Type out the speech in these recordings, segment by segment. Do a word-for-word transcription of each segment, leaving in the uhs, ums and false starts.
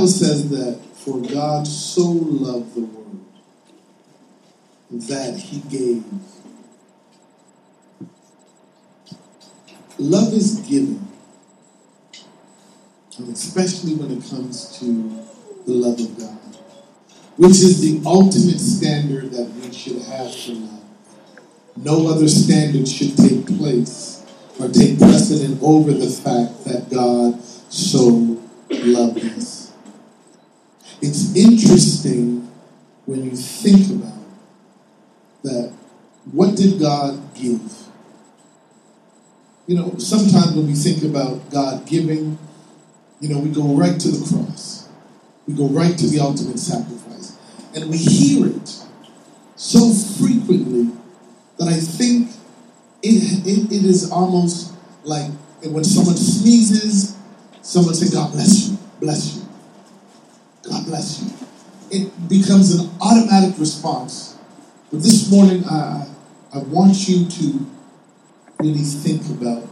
Bible says that for God so loved the world that he gave. Love is given, and especially when it comes to the love of God, which is the ultimate standard that we should have for love. No other standard should take place or take precedent over the fact that God so loved us. It's interesting when you think about that. What did God give? You know, sometimes when we think about God giving, you know, we go right to the cross. We go right to the ultimate sacrifice. And we hear it so frequently that I think it, it, it is almost like when someone sneezes, someone says, God bless you, bless you, God bless you. It becomes an automatic response. But this morning, I, I want you to really think about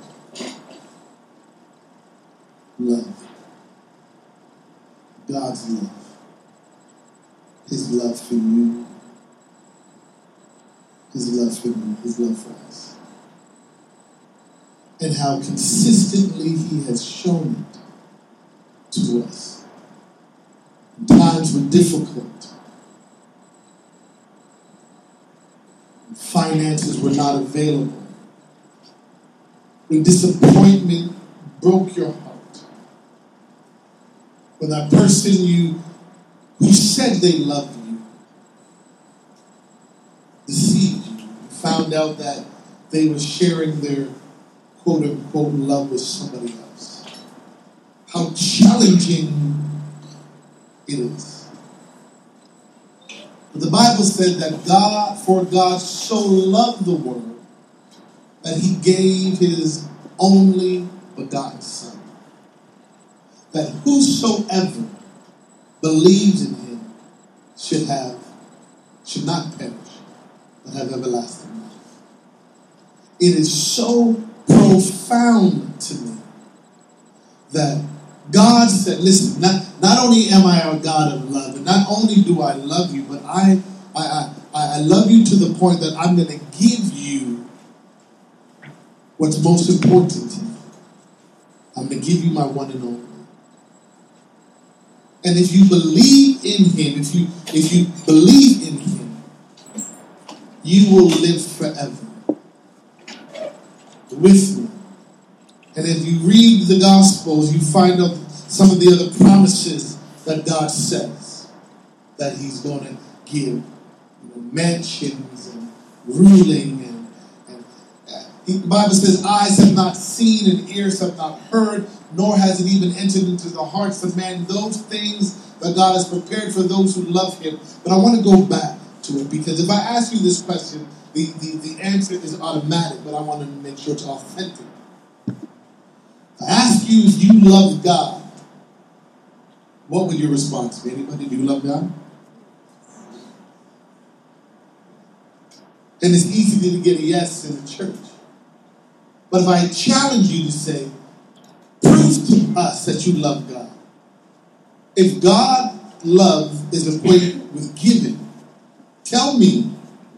love. God's love. His love for you. His love for me. His love for us. And how consistently he has shown it to us. Times were difficult. Finances were not available. When disappointment broke your heart. When that person you who said they loved you deceived you. You found out that they were sharing their quote unquote love with somebody else. How challenging it is. But the Bible said that God, for God so loved the world that he gave his only begotten Son, that whosoever believes in him should have, should not perish, but have everlasting life. It is so profound to me that God said, listen, not, not only am I a God of love, and not only do I love you, but I, I, I, I love you to the point that I'm going to give you what's most important to me. I'm going to give you my one and only. And if you believe in him, if you if you believe in him, you will live forever with me. And if you read the Gospels, you find out some of the other promises that God says that he's going to give. You know, mansions and ruling. And, and uh, the Bible says, eyes have not seen and ears have not heard, nor has it even entered into the hearts of man those things that God has prepared for those who love him. But I want to go back to it, because if I ask you this question, the, the, the answer is automatic, but I want to make sure it's authentic. If I ask you if you love God, what would your response be? Anybody, do you love God? And it's easy to get a yes in the church. But if I challenge you to say, prove to us that you love God. If God love is equated with giving, tell me,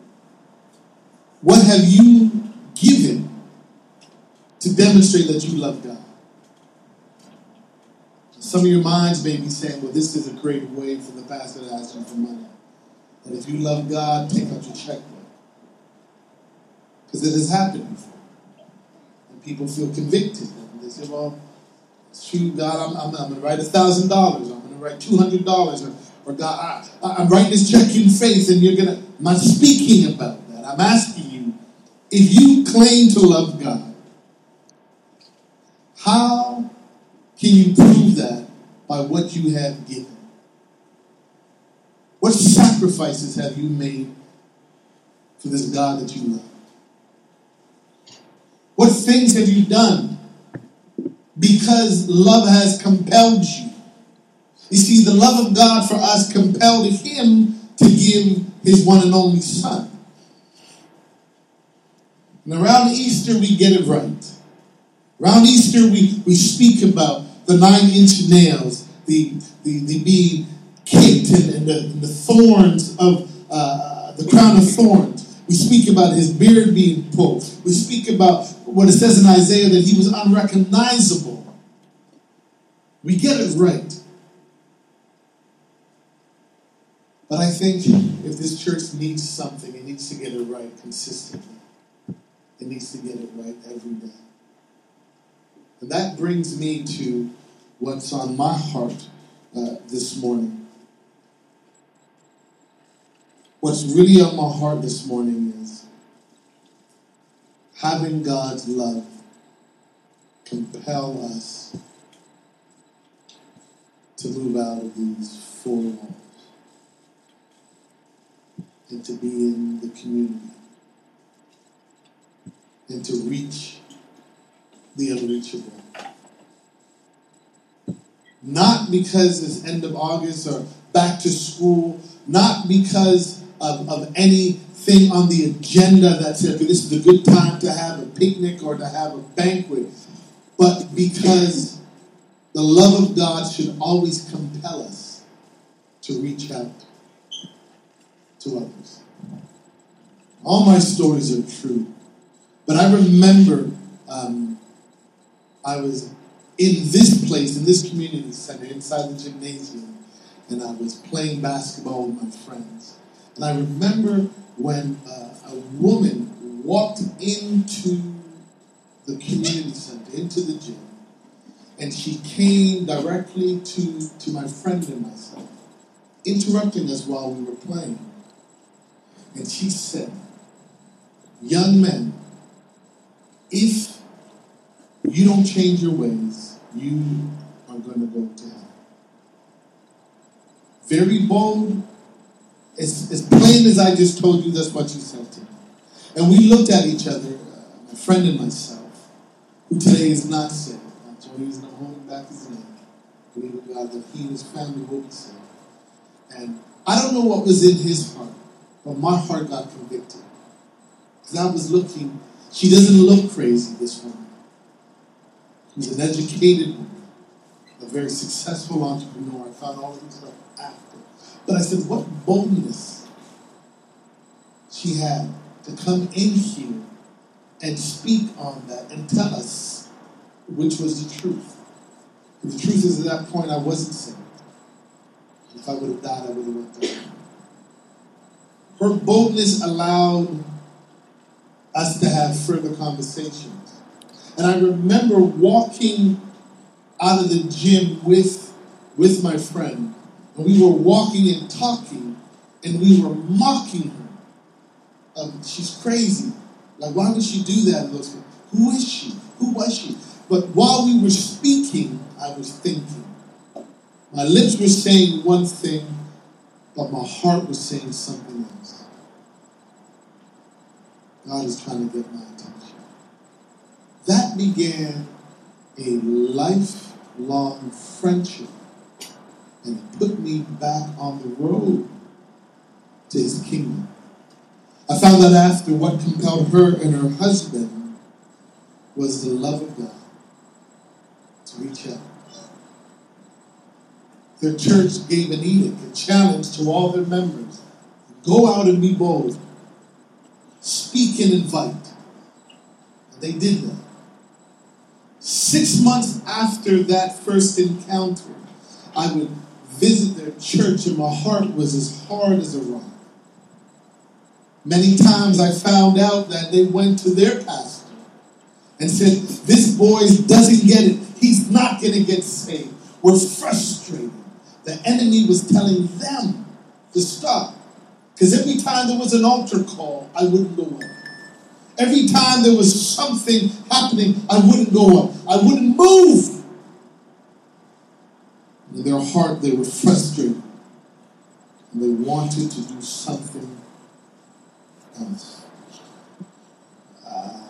what have you given to demonstrate that you love God? Some of your minds may be saying, well, this is a great way for the pastor to ask you for money. And if you love God, take out your checkbook. Because it has happened before. And people feel convicted. And they say, well, it's true, God, I'm, I'm, I'm going to write one thousand dollars. I'm going to write two hundred dollars. Or, or God, I, I'm writing this check in faith, and you're going to... I'm not speaking about that. I'm asking you, if you claim to love God, how can you prove that by what you have given? What sacrifices have you made for this God that you love? What things have you done because love has compelled you? You see, the love of God for us compelled him to give his one and only Son. And around Easter, we get it right. Around Easter, we, we speak about the nine-inch nails the, the, the being kicked and, and, the, and the thorns of uh, the crown of thorns. We speak about his beard being pulled. We speak about what it says in Isaiah that he was unrecognizable. We get it right. But I think if this church needs something, it needs to get it right consistently. It needs to get it right every day. And that brings me to what's on my heart uh, this morning. What's really on my heart this morning is having God's love compel us to move out of these four walls and to be in the community and to reach the unreachable. Not because it's end of August or back to school, not because of, of anything on the agenda that said this is a good time to have a picnic or to have a banquet, but because the love of God should always compel us to reach out to others. All my stories are true. But I remember um, I was in this place, in this community center, inside the gymnasium, and I was playing basketball with my friends. And I remember when uh, a woman walked into the community center, into the gym, and she came directly to, to my friend and myself, interrupting us while we were playing. And she said, "Young men, if you don't change your ways, you are going to go to hell." Very bold. As, as plain as I just told you, that's what she said to me. And we looked at each other, uh, my friend and myself, who today is not saved. Not Joey is not holding back his name. Believe in God that he and his family will be saved. And I don't know what was in his heart, but my heart got convicted. Because I was looking, she doesn't look crazy, this woman. She's an educated woman, a very successful entrepreneur. I found all of this stuff after. But I said, what boldness she had to come in here and speak on that and tell us which was the truth. And the truth is, at that point, I wasn't saved. And if I would have died, I would have went there. Her boldness allowed us to have further conversations. And I remember walking out of the gym with, with my friend, and we were walking and talking, and we were mocking her. Um, she's crazy. Like, why would she do that? Who is she? Who was she? But while we were speaking, I was thinking. My lips were saying one thing, but my heart was saying something else. God is trying to get my attention. That began a lifelong friendship, and it put me back on the road to his kingdom. I found out after what compelled her and her husband was the love of God to reach out. Their church gave an edict, a challenge to all their members. Go out and be bold. Speak and invite. And they did that. Six months after that first encounter, I would visit their church and my heart was as hard as a rock. Many times I found out that they went to their pastor and said, this boy doesn't get it. He's not going to get saved. We're frustrated. The enemy was telling them to stop. Because every time there was an altar call, I wouldn't go up. Every time there was something happening, I wouldn't go up. I wouldn't move. In their heart, they were frustrated. And they wanted to do something else. Uh,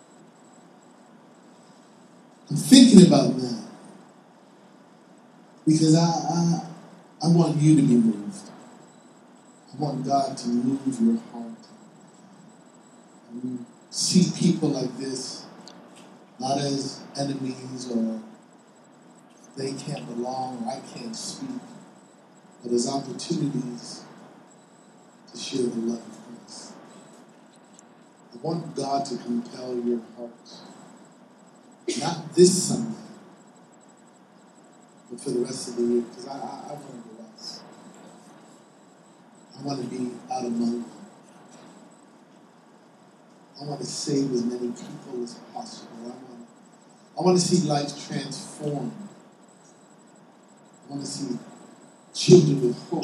I'm thinking about that. Because I, I, I want you to be moved. I want God to move your heart. You see people like this, not as enemies or they can't belong or I can't speak, but as opportunities to share the love of Christ. I want God to compel your heart, not this Sunday, but for the rest of the year, because I, I, I want to go out. I want to be out among them. I want to save as many people as possible. I want, I want to see lives transformed. I want to see children with hope.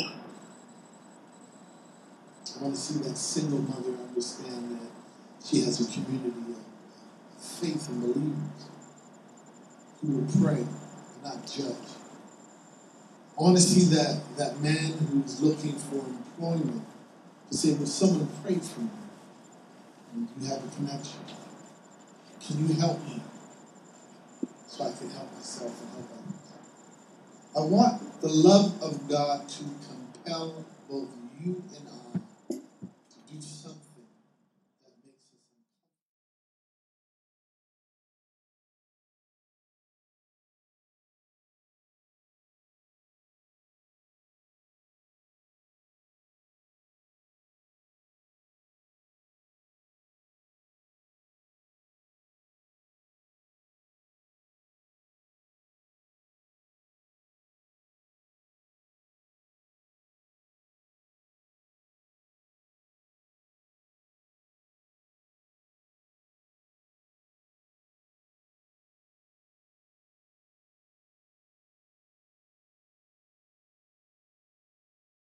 I want to see that single mother understand that she has a community of faith and believers who will pray and not judge. I want to see that, that man who's looking for employment to say, will someone pray for me? And you have a connection. Can you help me so I can help myself and help others? I want the love of God to compel both you and I